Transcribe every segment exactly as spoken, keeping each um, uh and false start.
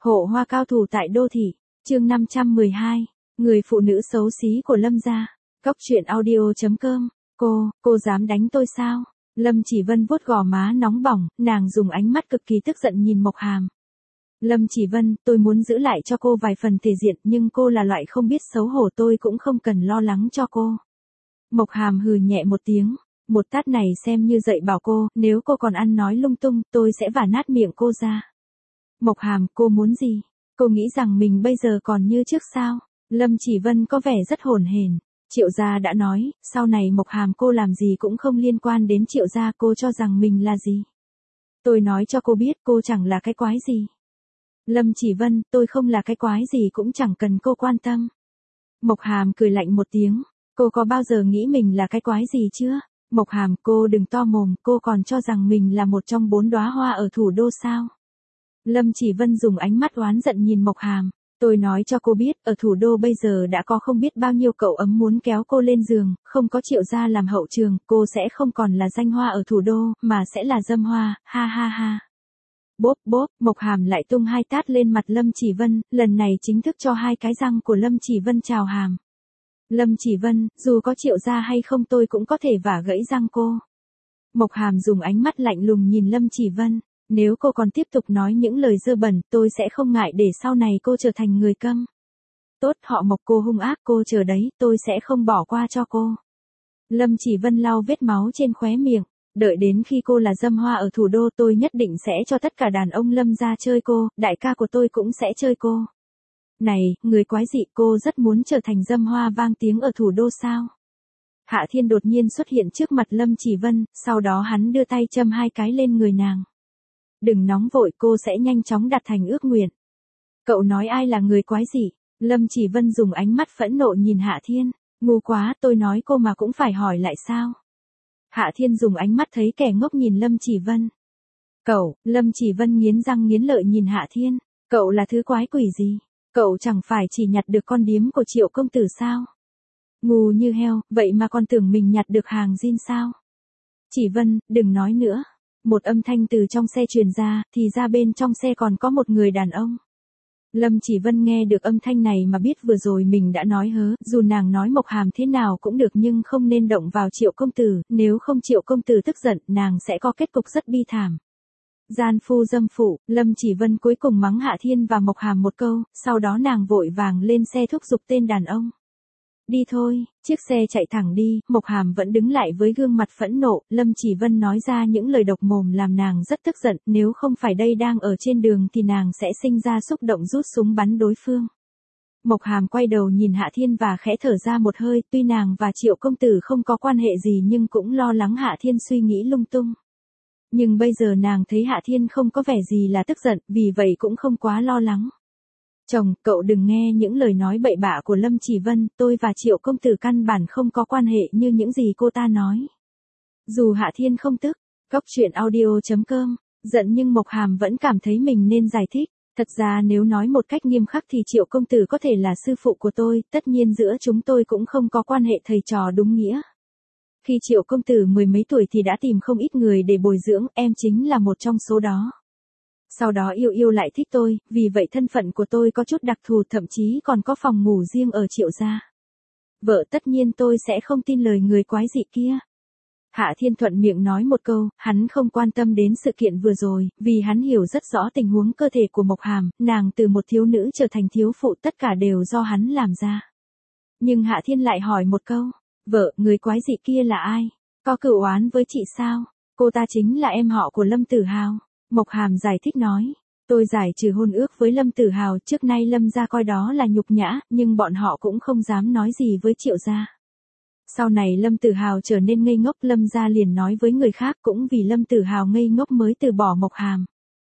Hộ hoa cao thủ tại đô thị, chương năm trăm mười hai, người phụ nữ xấu xí của Lâm gia. Cốc truyện audio chấm com. Cô, cô dám đánh tôi sao? Lâm Chỉ Vân vuốt gò má nóng bỏng, nàng dùng ánh mắt cực kỳ tức giận nhìn Mộc Hàm. Lâm Chỉ Vân, tôi muốn giữ lại cho cô vài phần thể diện, nhưng cô là loại không biết xấu hổ, tôi cũng không cần lo lắng cho cô. Mộc Hàm hừ nhẹ một tiếng, một tát này xem như dạy bảo cô, nếu cô còn ăn nói lung tung, tôi sẽ vả nát miệng cô ra. Mộc Hàm, cô muốn gì? Cô nghĩ rằng mình bây giờ còn như trước sao? Lâm Chỉ Vân có vẻ rất hồn hển. Triệu gia đã nói, sau này Mộc Hàm cô làm gì cũng không liên quan đến Triệu gia, cô cho rằng mình là gì? Tôi nói cho cô biết, cô chẳng là cái quái gì. Lâm Chỉ Vân, tôi không là cái quái gì cũng chẳng cần cô quan tâm. Mộc Hàm cười lạnh một tiếng, cô có bao giờ nghĩ mình là cái quái gì chưa? Mộc Hàm, cô đừng to mồm, cô còn cho rằng mình là một trong bốn đóa hoa ở thủ đô sao? Lâm Chỉ Vân dùng ánh mắt oán giận nhìn Mộc Hàm, tôi nói cho cô biết, ở thủ đô bây giờ đã có không biết bao nhiêu cậu ấm muốn kéo cô lên giường, không có Triệu gia làm hậu trường, cô sẽ không còn là danh hoa ở thủ đô, mà sẽ là dâm hoa, ha ha ha. Bốp bốp, Mộc Hàm lại tung hai tát lên mặt Lâm Chỉ Vân, lần này chính thức cho hai cái răng của Lâm Chỉ Vân chào hàm. Lâm Chỉ Vân, dù có Triệu gia hay không tôi cũng có thể vả gãy răng cô. Mộc Hàm dùng ánh mắt lạnh lùng nhìn Lâm Chỉ Vân. Nếu cô còn tiếp tục nói những lời dơ bẩn, tôi sẽ không ngại để sau này cô trở thành người câm. Tốt, họ Mộc, cô hung ác, cô chờ đấy, tôi sẽ không bỏ qua cho cô. Lâm Chỉ Vân lau vết máu trên khóe miệng, đợi đến khi cô là dâm hoa ở thủ đô tôi nhất định sẽ cho tất cả đàn ông Lâm gia chơi cô, đại ca của tôi cũng sẽ chơi cô. Này, người quái dị, cô rất muốn trở thành dâm hoa vang tiếng ở thủ đô sao? Hạ Thiên đột nhiên xuất hiện trước mặt Lâm Chỉ Vân, sau đó hắn đưa tay châm hai cái lên người nàng. Đừng nóng vội, cô sẽ nhanh chóng đạt thành ước nguyện. Cậu nói ai là người quái dị? Lâm Chỉ Vân dùng ánh mắt phẫn nộ nhìn Hạ Thiên. Ngu quá, tôi nói cô mà cũng phải hỏi lại sao? Hạ Thiên dùng ánh mắt thấy kẻ ngốc nhìn Lâm Chỉ Vân. Cậu, Lâm Chỉ Vân nghiến răng nghiến lợi nhìn Hạ Thiên. Cậu là thứ quái quỷ gì? Cậu chẳng phải chỉ nhặt được con điếm của Triệu công tử sao? Ngu như heo, vậy mà còn tưởng mình nhặt được hàng zin sao? Chỉ Vân, đừng nói nữa. Một âm thanh từ trong xe truyền ra, thì ra bên trong xe còn có một người đàn ông. Lâm Chỉ Vân nghe được âm thanh này mà biết vừa rồi mình đã nói hớ, dù nàng nói Mộc Hàm thế nào cũng được nhưng không nên động vào Triệu công tử, nếu không Triệu công tử tức giận, nàng sẽ có kết cục rất bi thảm. Gian phu dâm phụ, Lâm Chỉ Vân cuối cùng mắng Hạ Thiên và Mộc Hàm một câu, sau đó nàng vội vàng lên xe thúc giục tên đàn ông. Đi thôi, chiếc xe chạy thẳng đi, Mộc Hàm vẫn đứng lại với gương mặt phẫn nộ, Lâm Chỉ Vân nói ra những lời độc mồm làm nàng rất tức giận, nếu không phải đây đang ở trên đường thì nàng sẽ sinh ra xúc động rút súng bắn đối phương. Mộc Hàm quay đầu nhìn Hạ Thiên và khẽ thở ra một hơi, tuy nàng và Triệu công tử không có quan hệ gì nhưng cũng lo lắng Hạ Thiên suy nghĩ lung tung. Nhưng bây giờ nàng thấy Hạ Thiên không có vẻ gì là tức giận, vì vậy cũng không quá lo lắng. Chồng, cậu đừng nghe những lời nói bậy bạ của Lâm Chỉ Vân, tôi và Triệu công tử căn bản không có quan hệ như những gì cô ta nói. Dù Hạ Thiên không tức, cốc truyện audio chấm com, giận nhưng Mộc Hàm vẫn cảm thấy mình nên giải thích. Thật ra nếu nói một cách nghiêm khắc thì Triệu công tử có thể là sư phụ của tôi, tất nhiên giữa chúng tôi cũng không có quan hệ thầy trò đúng nghĩa. Khi Triệu công tử mười mấy tuổi thì đã tìm không ít người để bồi dưỡng, em chính là một trong số đó. Sau đó yêu yêu lại thích tôi, vì vậy thân phận của tôi có chút đặc thù, thậm chí còn có phòng ngủ riêng ở Triệu gia. Vợ, tất nhiên tôi sẽ không tin lời người quái dị kia. Hạ Thiên thuận miệng nói một câu, hắn không quan tâm đến sự kiện vừa rồi, vì hắn hiểu rất rõ tình huống cơ thể của Mộc Hàm, nàng từ một thiếu nữ trở thành thiếu phụ tất cả đều do hắn làm ra. Nhưng Hạ Thiên lại hỏi một câu, vợ, người quái dị kia là ai? Có cửu oán với chị sao? Cô ta chính là em họ của Lâm Tử Hào. Mộc Hàm giải thích nói, tôi giải trừ hôn ước với Lâm Tử Hào, trước nay Lâm gia coi đó là nhục nhã, nhưng bọn họ cũng không dám nói gì với Triệu gia. Sau này Lâm Tử Hào trở nên ngây ngốc, Lâm gia liền nói với người khác, cũng vì Lâm Tử Hào ngây ngốc mới từ bỏ Mộc Hàm.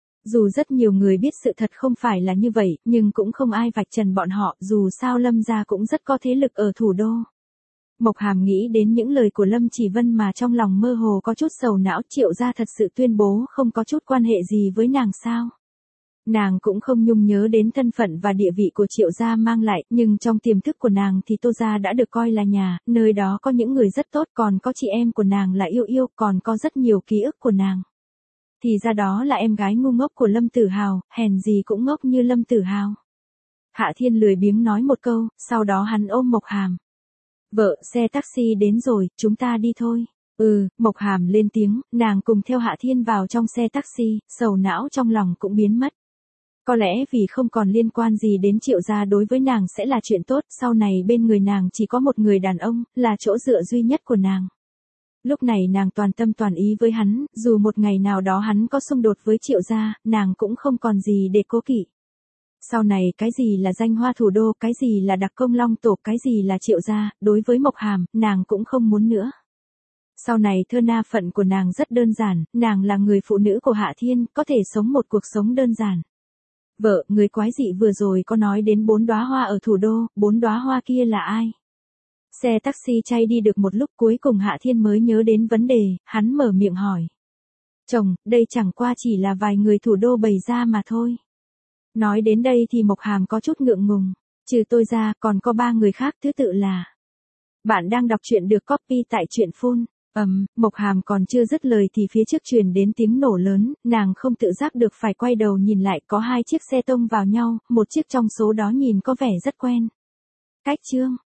Dù rất nhiều người biết sự thật không phải là như vậy, nhưng cũng không ai vạch trần bọn họ, dù sao Lâm gia cũng rất có thế lực ở thủ đô. Mộc Hàm nghĩ đến những lời của Lâm Chỉ Vân mà trong lòng mơ hồ có chút sầu não, Triệu gia thật sự tuyên bố không có chút quan hệ gì với nàng sao? Nàng cũng không nhung nhớ đến thân phận và địa vị của Triệu gia mang lại, nhưng trong tiềm thức của nàng thì Tô gia đã được coi là nhà, nơi đó có những người rất tốt, còn có chị em của nàng là Yêu Yêu, còn có rất nhiều ký ức của nàng. thì ra đó là em gái ngu ngốc của Lâm Tử Hào, hèn gì cũng ngốc như Lâm Tử Hào. Hạ Thiên lười biếng nói một câu, sau đó hắn ôm Mộc Hàm. Vợ, xe taxi đến rồi, chúng ta đi thôi. Ừ, Mộc Hàm lên tiếng, nàng cùng theo Hạ Thiên vào trong xe taxi, sầu não trong lòng cũng biến mất. Có lẽ vì không còn liên quan gì đến Triệu gia đối với nàng sẽ là chuyện tốt, sau này bên người nàng chỉ có một người đàn ông, là chỗ dựa duy nhất của nàng. Lúc này nàng toàn tâm toàn ý với hắn, dù một ngày nào đó hắn có xung đột với Triệu gia, nàng cũng không còn gì để cố kỵ. Sau này cái gì là danh hoa thủ đô, cái gì là đặc công long tổ, cái gì là Triệu gia, đối với Mộc Hàm, nàng cũng không muốn nữa. Sau này thơ na phận của nàng rất đơn giản, nàng là người phụ nữ của Hạ Thiên, có thể sống một cuộc sống đơn giản. Vợ, người quái dị vừa rồi có nói đến bốn đóa hoa ở thủ đô, bốn đóa hoa kia là ai? Xe taxi chay đi được một lúc cuối cùng Hạ Thiên mới nhớ đến vấn đề, hắn mở miệng hỏi. Chồng, đây chẳng qua chỉ là vài người thủ đô bày ra mà thôi. Nói đến đây thì Mộc Hàm có chút ngượng ngùng, trừ tôi ra còn có ba người khác, thứ tự là. Bạn đang đọc truyện được copy tại truyện phun. Ầm, um, Mộc Hàm còn chưa dứt lời thì phía trước truyền đến tiếng nổ lớn, nàng không tự giác được phải quay đầu nhìn lại, có hai chiếc xe tông vào nhau, một chiếc trong số đó nhìn có vẻ rất quen. Cách chương